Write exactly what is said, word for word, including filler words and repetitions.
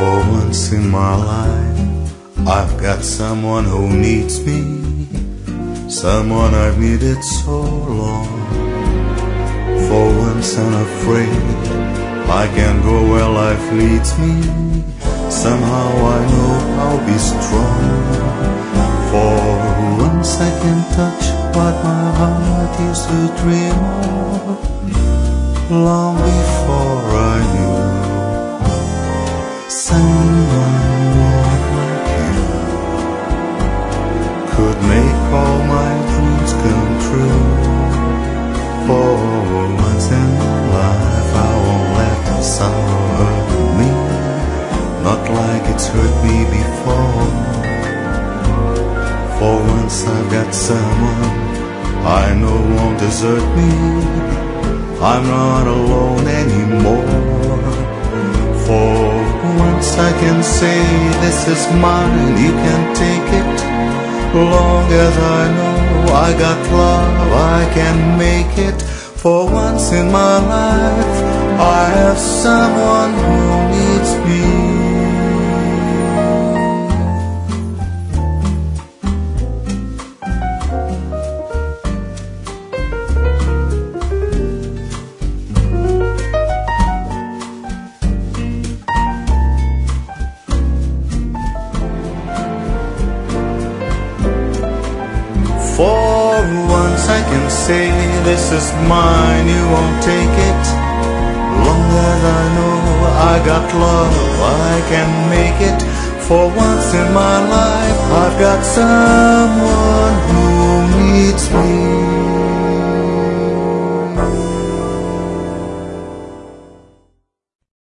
For once in my life, I've got someone who needs me, someone I've needed so long. For once unafraid, I can go where life leads me. Somehow I know I'll be strong. For once I can touch what my heart used to dream of, long before I knew someone more like you could make all my dreams come true. For once in my life, I won't let sorrow hurt me, not like it's hurt me before. For once I've got someone I know won't desert me. I'm not alone anymore. For once I can say this is mine, you can take it. Long as I know I got love, I can make it. For once in my life, I have someone who needs me. For once I can say this is mine, you won't take it. Long as I know I got love, I can make it. For once in my life, I've got someone who